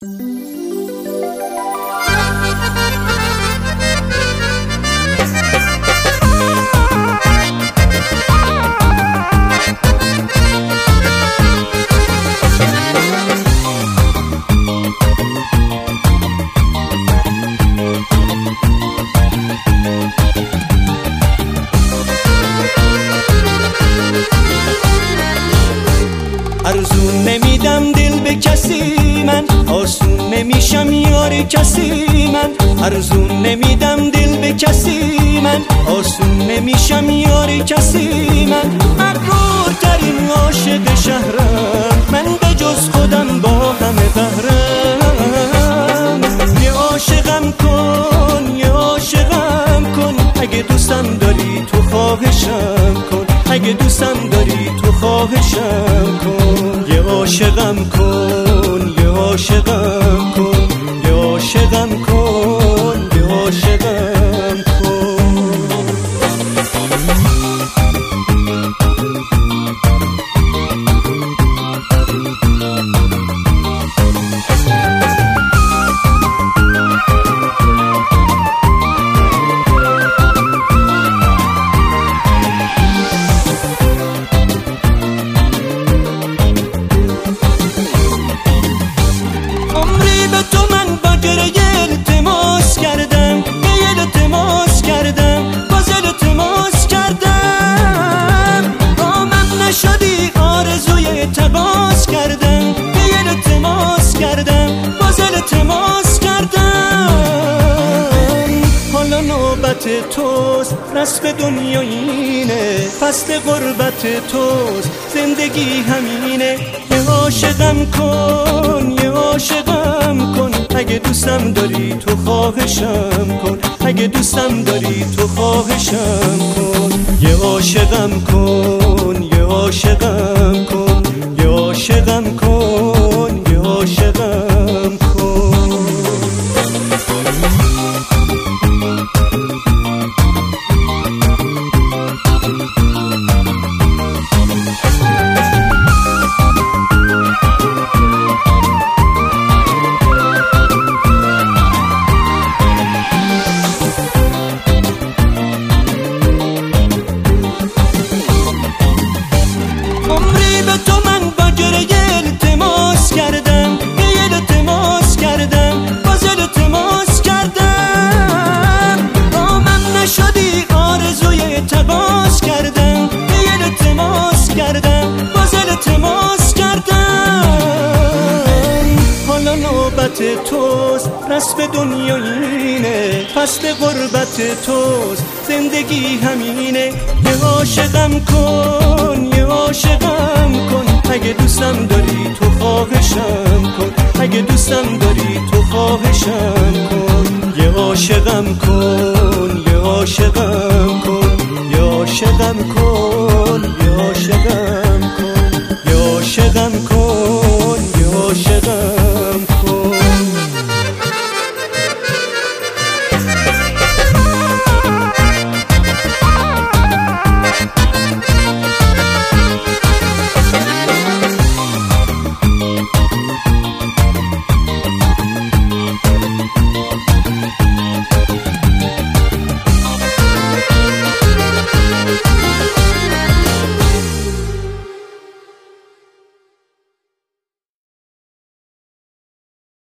ارزون نمیدم دل به کسی من، آسون نمیشم یار کسی من. ارزون نمیدم دل به کسی من، آسون نمیشم یار کسی من. مغرورترین عاشق شهرم من، به جز خودم با همه بهرم. یه عاشقم کن، یه عاشقم کن، اگه دوستم داری تو خواهشم کن، اگه دوستم داری تو خواهشم کن. یه عاشقم کن، یه عاشقم کن، یه عاشقم کن، یه عاشقم کن. توست نصف دنیا اینه، فصل غربت توست زندگی همینه. یه عاشقم کن، یه عاشقم کن، اگه دوستم داری تو خواهشم کن، اگه دوستم داری تو خواهشم کن. یه عاشقم کن، یه عاشقم کن، یه عاشقم کن، یه عاشقم کن. توست نصف دنیا اینه، فصل غربت توست زندگی همینه. یه عاشقم کن، یه عاشقم کن، اگه دوستم داری تو خواهشم کن، اگه دوستم داری تو خواهشم کن. یه عاشقم کن، یه عاشقم کن، یه عاشقم کن، یه عاشقم کن، یه عاشقم کن.